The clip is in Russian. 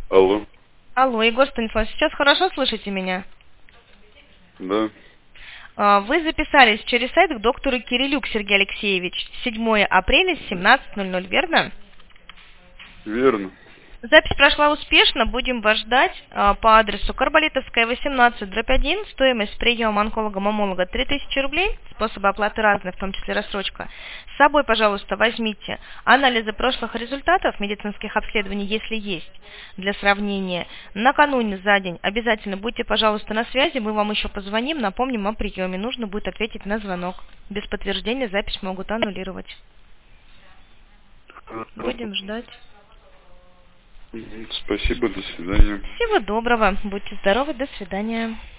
Алло. Алло, Егор Станиславович, сейчас хорошо слышите меня? Да, Вы записались через сайт к доктору Кирилюк Сергей Алексеевич. 7 апреля, 17:00, верно? верно. Запись прошла успешно, будем вас ждать по адресу Карболитовская, 18/1, стоимость приема онколога-мамолога 3000 рублей, способы оплаты разные, в том числе рассрочка. С собой, пожалуйста, возьмите анализы прошлых результатов медицинских обследований, если есть, для сравнения. Накануне за день обязательно будьте, пожалуйста, на связи, мы вам еще позвоним, напомним о приеме, нужно будет ответить на звонок. Без подтверждения запись могут аннулировать. Будем ждать. Спасибо, до свидания. Всего доброго, будьте здоровы, до свидания.